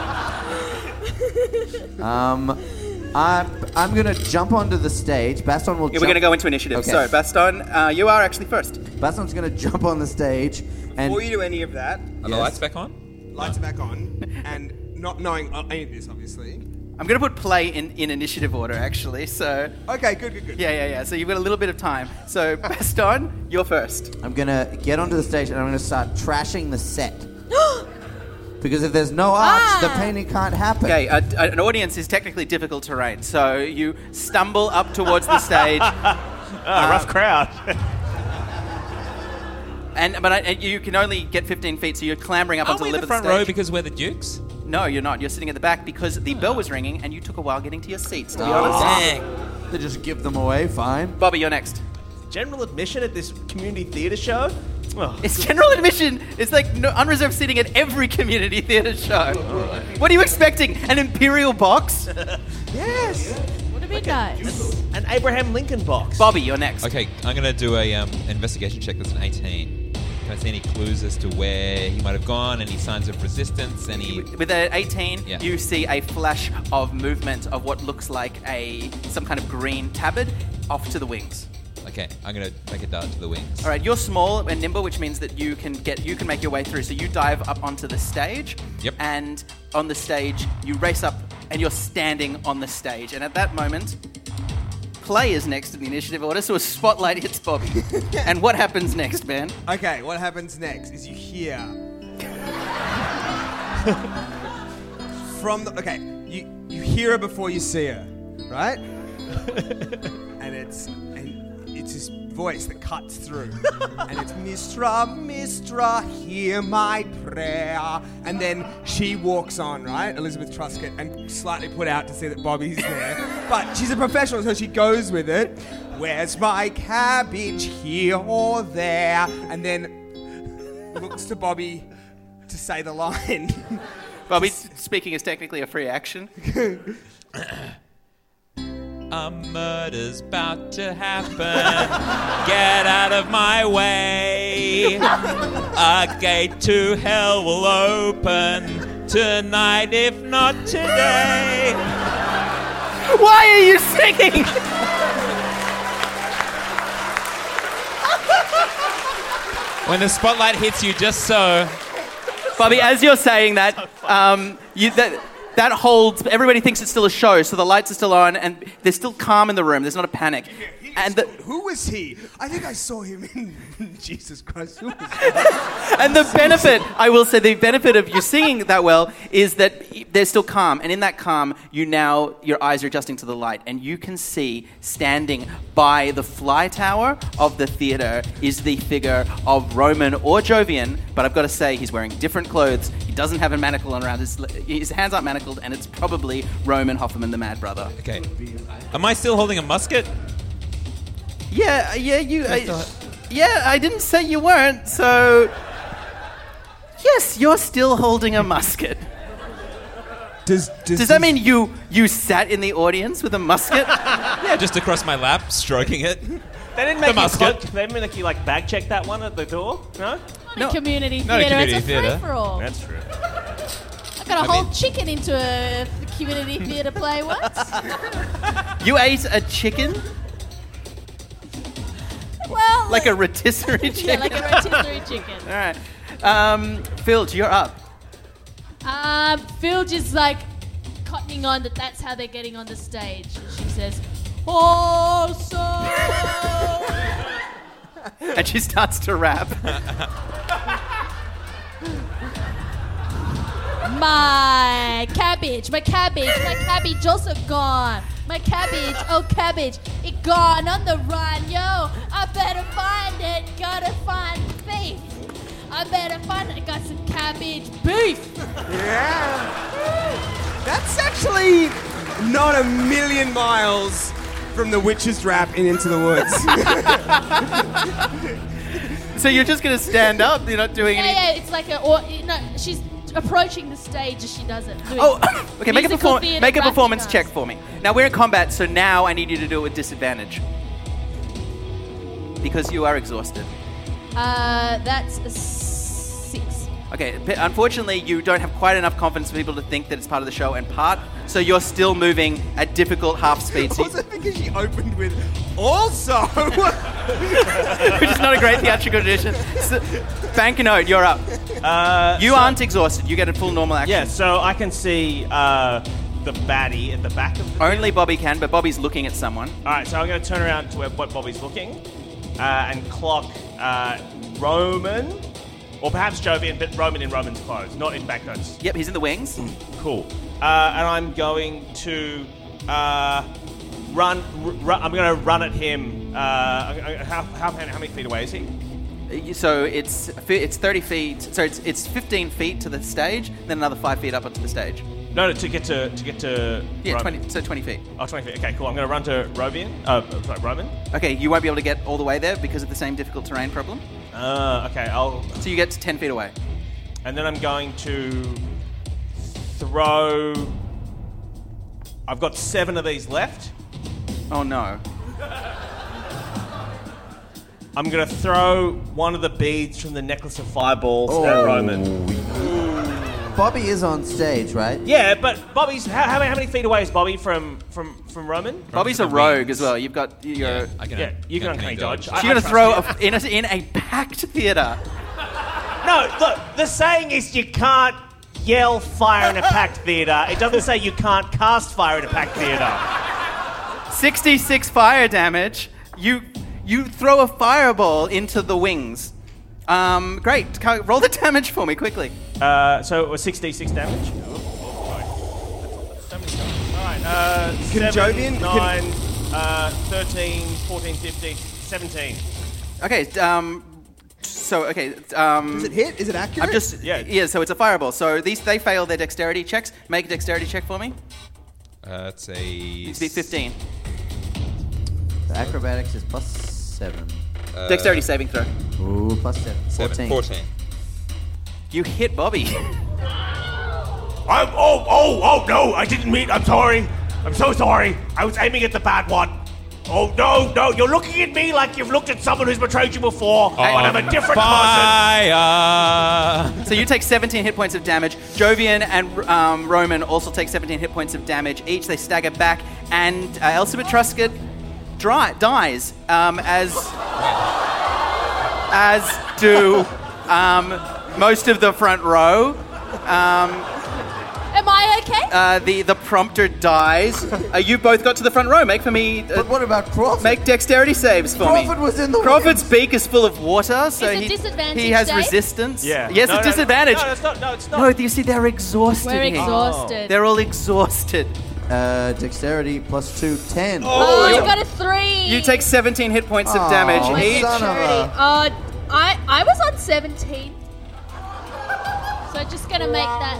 Um, I'm, I'm going to jump onto the stage. Baston will Yeah, jump... we're going to go into initiative. Okay. So, Baston, uh, you are actually first. Baston's going to jump on the stage and... Before you do any of that, Are the lights back on? lights are back on, and not knowing uh, any of this, obviously. I'm going to put play in, in initiative order, actually. So, Okay, good, good, good. yeah, yeah, yeah. So you've got a little bit of time. So, Baston, you're first. I'm going to get onto the stage and I'm going to start trashing the set. Because if there's no arch, Ah. the painting can't happen. Okay, a, a- an audience is technically difficult terrain. So you stumble up towards the stage. Ah, rough crowd. And but I, and you can only get fifteen feet, so you're clambering up Aren't onto we the in lip the of the front stage. row because we're the Dukes? No, you're not. You're sitting at the back because the bell was ringing and you took a while getting to your seats, to be Oh. honest. Dang. They just give them away, fine. Bobby, you're next. General admission at this community theatre show? Oh. It's general admission. It's like no, unreserved seating at every community theatre show. What are you expecting? An Imperial box? Yes. Would have been nice. An Abraham Lincoln box. Bobby, you're next. Okay, I'm going to do a um, investigation check that's an eighteen. Can I see any clues as to where he might have gone? Any signs of resistance? Any... With an eighteen, Yeah. you see a flash of movement of what looks like a some kind of green tabard off to the wings. Okay, I'm going to make a dart to the wings. All right, you're small and nimble, which means that you can get you can make your way through. So you dive up onto the stage, Yep. and on the stage you race up, and you're standing on the stage. And at that moment, Clay is next in the initiative order, so a spotlight hits Bobby. And what happens next, man? Okay, what happens next is you hear from the okay, you you hear her before you see her, right? and it's and it's this voice that cuts through, and it's Mistra, Mistra, hear my prayer, and then she walks on, right, Elizabeth Truscott, and slightly put out to see that Bobby's there, but she's a professional, so she goes with it. Where's my cabbage, here or there? And then looks to Bobby to say the line. Bobby, speaking is technically a free action. A murder's about to happen. Get out of my way. A gate to hell will open tonight, if not today. Why are you singing? When the spotlight hits you just so. Bobby, as you're saying that, um, you, that, that holds, everybody thinks it's still a show, so the lights are still on, and there's still calm in the room. There's not a panic. And the, Who was he? I think I saw him in Jesus Christ. Who was he? and the benefit, I will say, the benefit of you singing that well is that there's still calm, and in that calm, you now, your eyes are adjusting to the light, and you can see standing by the fly tower of the theatre is the figure of Roman or Jovian, but I've got to say, he's wearing different clothes. He doesn't have a manacle around his, his hands aren't manacled, and it's probably Roman Hoffman, the Mad Brother. Okay. Am I still holding a musket? Yeah, yeah, you. I, yeah, I didn't say you weren't, so. Yes, you're still holding a musket. Does, does, Does that mean you you sat in the audience with a musket? Yeah, just across my lap, stroking it. They didn't make The you musket. cloak, they didn't make you like bag check that one at the door? No? Not No. a community Not a theatre. community It's a theatre. free-for-all. That's true. I got a I whole mean- chicken into a community theatre play once. You ate a chicken? Well, Like a rotisserie chicken? yeah, like a rotisserie chicken. All right. Um, Filch, you're up. Um, Phil just like cottoning on that that's how they're getting on the stage. And she says, "Also." And she starts to rap. My cabbage, my cabbage, my cabbage also gone. My cabbage, oh cabbage, it gone on the run, yo. I better find it, gotta find beef. I better find it, got some cabbage beef. Yeah. That's actually not a million miles from the witch's rap in Into the Woods. So you're just going to stand up? You're not doing Yeah, any... yeah, it's like a, or, no, she's approaching the stage as she does it. doing Oh, okay, make a, musical perform- theatre make a rapping performance dance. check for me. Now, we're in combat, so now I need you to do it with disadvantage. Because you are exhausted. Uh, that's a six. Okay, p- unfortunately, you don't have quite enough confidence for people to think that it's part of the show and part, so you're still moving at difficult half speed. So Also because she opened with also. which is not a great theatrical tradition. So, Banknote, you're up. Uh, You so- aren't exhausted. You get a full normal action. Yeah, so I can see uh, the baddie at the back of the... Only Bobby can, but Bobby's looking at someone. All right, so I'm going to turn around to where what Bobby's looking uh, and clock uh, Roman, or perhaps Jovian, but Roman in Roman's clothes, not in banknotes. Yep, he's in the wings. Cool. Uh, and I'm going to uh, run, r- run. I'm going to run at him. Uh, I- I- how, how, how many feet away is he? You- So it's fi- it's thirty feet. So it's it's fifteen feet to the stage, then another five feet up onto the stage. No, no, to get to to get to. Yeah, Roman. twenty. So twenty feet. Oh, twenty feet. Okay, cool. I'm going to run to Robian. Uh, sorry, Roman. Okay, you won't be able to get all the way there because of the same difficult terrain problem. Uh, okay, I'll. So you get to ten feet away. And then I'm going to throw. I've got seven of these left. Oh no. I'm going to throw one of the beads from the necklace of fireballs Oh. at Roman. Bobby is on stage, right? Yeah, but Bobby's how, how, many, how many feet away is Bobby from from from Roman? Bobby's a rogue as well. You've got your. Yeah, I can. Yeah, you can uncanny dodge. So I- you're I gonna throw trust a, in a in a packed theater. No, look, the saying is you can't yell fire in a packed theatre. It doesn't say you can't cast fire in a packed theatre. sixty-six fire damage. You you throw a fireball into the wings. Um, great. Ca- Roll the damage for me quickly. Uh, so it was six d six damage. Alright, uh, Can seven, Jovian- nine, uh, thirteen, fourteen, fifteen, seventeen. Okay. Um, so okay. Um, Does it hit? Is it accurate? I'm just Yeah. yeah. So it's a fireball. So these they fail their dexterity checks. Make a dexterity check for me. Uh, it's a It's be fifteen. The acrobatics is plus seven. uh, Dexterity saving throw. Ooh, plus seven. seven, fourteen. fourteen. You hit Bobby. I'm, oh, oh, oh, no, I didn't mean, I'm sorry. I'm so sorry. I was aiming at the bad one. Oh, no, no, you're looking at me like you've looked at someone who's betrayed you before, but I'm a different person. Fire! So you take seventeen hit points of damage. Jovian and um, Roman also take seventeen hit points of damage each. They stagger back, and uh, Elizabeth Truscott dry, dies, um, as as do um, most of the front row. Um, Am I okay? uh, the the prompter dies. Uh, you both got to the front row. Make for me. Uh, But what about Crawford? Make dexterity saves for me. Crawford was in the Crawford's beak is full of water, so Is it he, disadvantage he has save? resistance. Yeah. Yes, No, it's no, disadvantage. No, no, it's not. No, it's not. No, you see, they're exhausted. We're here. exhausted. They're all exhausted. Uh, dexterity plus two, ten. Oh, you got a three. You take seventeen hit points of Aw, damage my each. son of a- Uh, I I was on seventeen. So just gonna make that.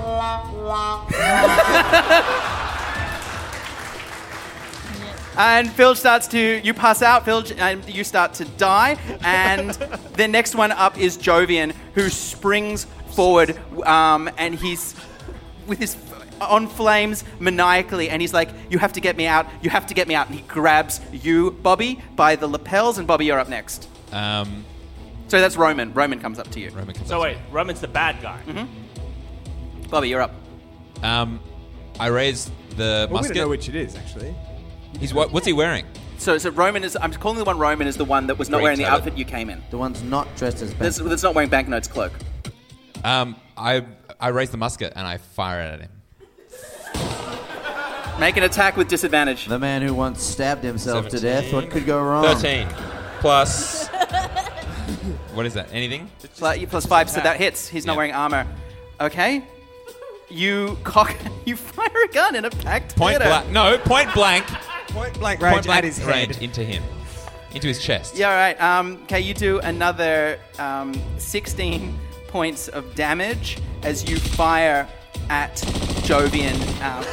And Filge starts to, you pass out, Filge, and you start to die. And the next one up is Jovian, who springs forward, um, and he's with his on flames maniacally, and he's like, "You have to get me out! You have to get me out!" And he grabs you, Bobby, by the lapels, and Bobby, you're up next. Um, So that's Roman. Roman comes up to you. Roman comes So up. wait, Roman's the bad guy. Bobby, you're up. Um, I raise the Well, we musket. don't know which it is, actually. He's what? What's he wearing? So, so Roman is. I'm calling the one Roman is the one that was not Green wearing the tabard. outfit you came in. The one's not dressed as That's, Batman. that's not wearing Banknote's cloak. Um, I I raise the musket and I fire it at him. Make an attack with disadvantage. The man who once stabbed himself to seventeen. death. What could go wrong? Thirteen plus. What is that? Anything? Plus, plus five, so that hits. He's not Yeah. wearing armor. Okay. You cock. You fire a gun in a packed Point theater. blank. No, point blank. Point blank range Point blank at his range head. into him, into his chest. Yeah, all right. Um, okay, you do another um, sixteen points of damage as you fire at Jovian. Um,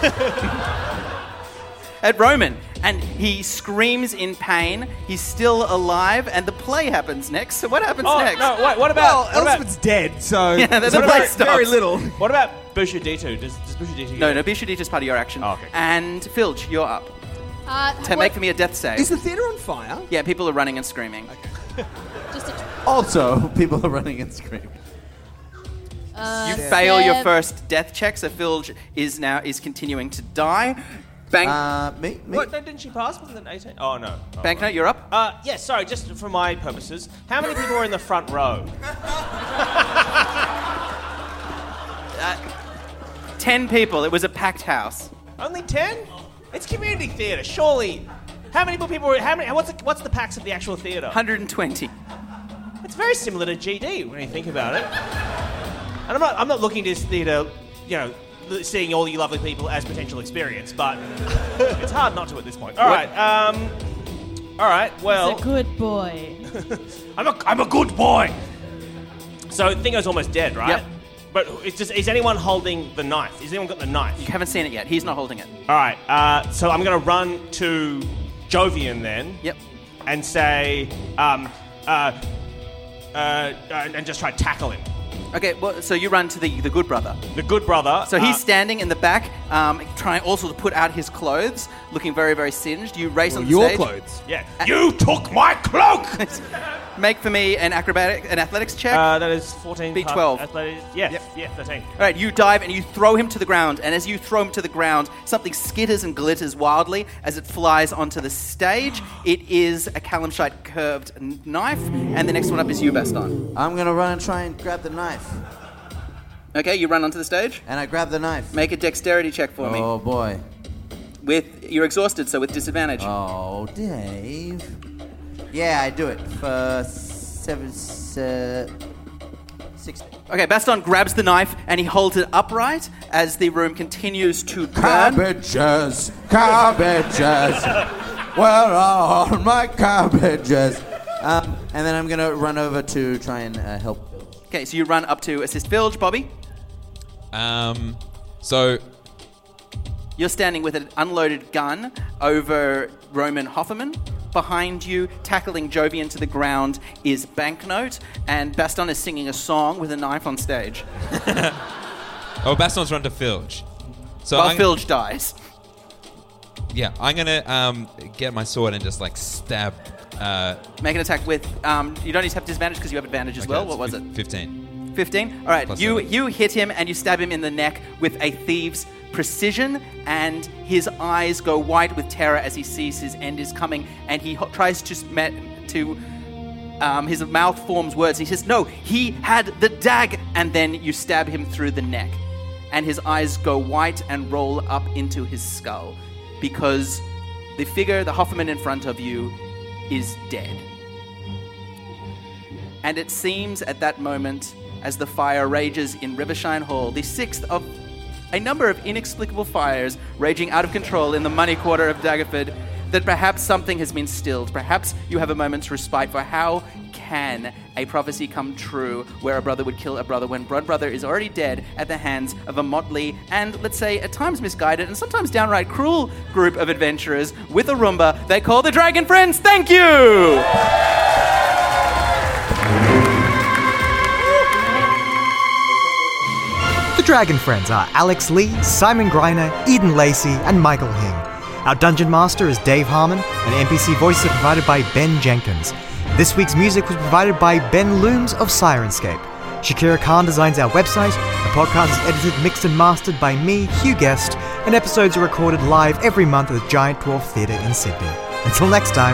at Roman. And he screams in pain. He's still alive, and the play happens next. So what happens Oh next? no! Wait, what about? Well, what about? Elspeth's dead, so Yeah, there's so a play very, stops. very little. What about Bushaditu? Does does Bushaditu? No, no, Bishudit is part of your action. Oh, okay. And Filge, you're up. Uh, To make for me a death save. Is the theatre on fire? Yeah, people are running and screaming. Just a, Also, people are running and screaming. uh, You fail your Seb. first death check, so Filge is now is continuing to die. Bank, Uh, me? Me? What? No, didn't she pass? Wasn't it eighteen? Oh no. Oh, Banknote, you're up. Uh, yeah, sorry, just for my purposes. How many people are in the front row? Ten people. It was a packed house. Only ten? It's community theatre, surely. How many people are? How many? What's the, what's the packs of the actual theatre? one hundred twenty. It's very similar to G D when you think about it. And I'm not. I'm not looking at this theatre, you know, l- seeing all you lovely people as potential experience, but it's hard not to at this point. All right. Um. All right. Well, He's a good boy. I'm a, I'm a good boy. So Thingo's almost dead, right? Yep. But it's just, is anyone holding the knife? Has anyone got the knife? You haven't seen it yet. He's not holding it. All right. Uh, so I'm going to run to Jovian then. Yep. And say, um, uh, uh, and and just try to tackle him. Okay, well, so you run to the, the good brother. The good brother. So he's uh, standing in the back, um, trying also to put out his clothes, looking very, very singed. You race Well, on the your stage. clothes. Yeah. You took my cloak! Make for me an acrobatic, an athletics check. Uh, that is fourteen. Beat plus twelve. Athletics. Yeah, Yep. yeah, thirteen. All right, you dive and you throw him to the ground. And as you throw him to the ground, something skitters and glitters wildly as it flies onto the stage. It is a Calamshite curved n- knife. And the next one up is you, Baston. I'm gonna run and try and grab the knife. Okay, you run onto the stage. And I grab the knife. Make a dexterity check for me. Oh boy. With you're exhausted, so with disadvantage. Oh, Dave. Yeah, I do it for seven, uh, six. Okay, Baston grabs the knife and he holds it upright as the room continues to burn. Cabbages, cabbages. Where are all my cabbages? Um, and then I'm gonna run over to try and uh, help. Okay, so you run up to assist Filge, Bobby. Um, so You're standing with an unloaded gun over Roman Hofferman. Behind you, tackling Jovian to the ground, is Banknote, and Baston is singing a song with a knife on stage. oh, Baston's run to Filge. So While I'm, Filge dies. yeah, I'm gonna um get my sword and just like stab. Uh, Make an attack with... Um, you don't need to have disadvantage because you have advantage as okay, well. it's What was fif- it? Fifteen. fifteen? All right, Plus you seven. you hit him and you stab him in the neck with a thief's precision, and his eyes go white with terror as he sees his end is coming, and he ho- tries to... Sm- to um, his mouth forms words. He says, no, he had the dag, and then you stab him through the neck. And his eyes go white and roll up into his skull because the figure, the Hofferman in front of you, is dead. And it seems at that moment, as the fire rages in Rivershine Hall, the sixth of a number of inexplicable fires raging out of control in the money quarter of Daggerford, that perhaps something has been stilled. Perhaps you have a moment's respite, for how can a prophecy come true where a brother would kill a brother when blood brother is already dead at the hands of a motley and, let's say, at times misguided and sometimes downright cruel group of adventurers with a Roomba they call the Dragon Friends? Thank you! The Dragon Friends are Alex Lee, Simon Greiner, Eden Lacey, and Michael Hing. Our Dungeon Master is Dave Harmon, and N P C voices are provided by Ben Jenkins. This week's music was provided by Ben Looms of Sirenscape. Shakira Khan designs our website. The podcast is edited, mixed, and mastered by me, Hugh Guest, and episodes are recorded live every month at the Giant Dwarf Theatre in Sydney. Until next time.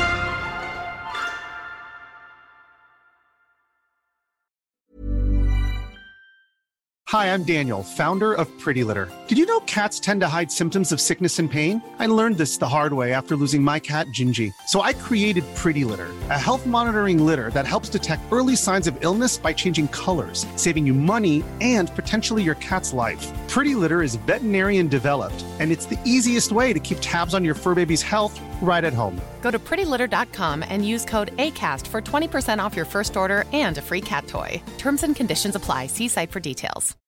Hi, I'm Daniel, founder of Pretty Litter. Did you know cats tend to hide symptoms of sickness and pain? I learned this the hard way after losing my cat, Gingy. So I created Pretty Litter, a health monitoring litter that helps detect early signs of illness by changing colors, saving you money and potentially your cat's life. Pretty Litter is veterinarian developed, and it's the easiest way to keep tabs on your fur baby's health right at home. Go to pretty litter dot com and use code ACAST for twenty percent off your first order and a free cat toy. Terms and conditions apply. See site for details.